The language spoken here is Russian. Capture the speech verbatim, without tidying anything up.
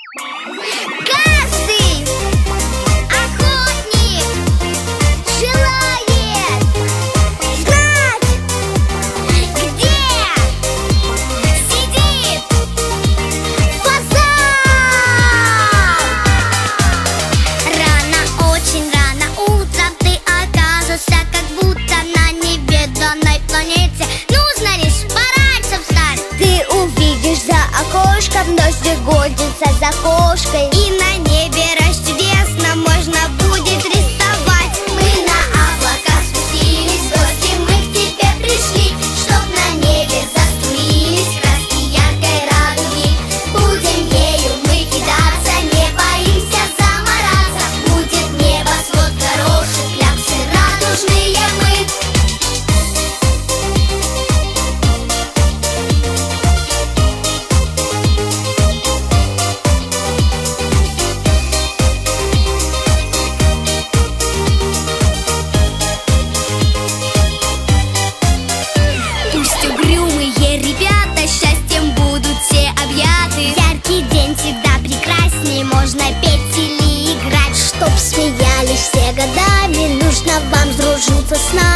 Каждый охотник желает знать, где сидит фазан. Рано, очень рано утром ты оказываешься как будто на неведанной планете. Нужно лишь пораньше встать. Ты увидишь за окошком дождик годится за кошкой. И на небе расчудесно можно будет рисовать. Мы на облака спустились, в гости мы к тебе пришли, чтоб на небе заструились краски яркой радуги. Будем ею мы кидаться, не боимся замораться. Будет небосвод хороший, кляксы радужные мы. Пусть угрюмые ребята счастьем будут все объяты. Яркий день всегда прекрасней, можно петь или играть. Чтоб смеялись все годами, нужно вам сдружиться с нами.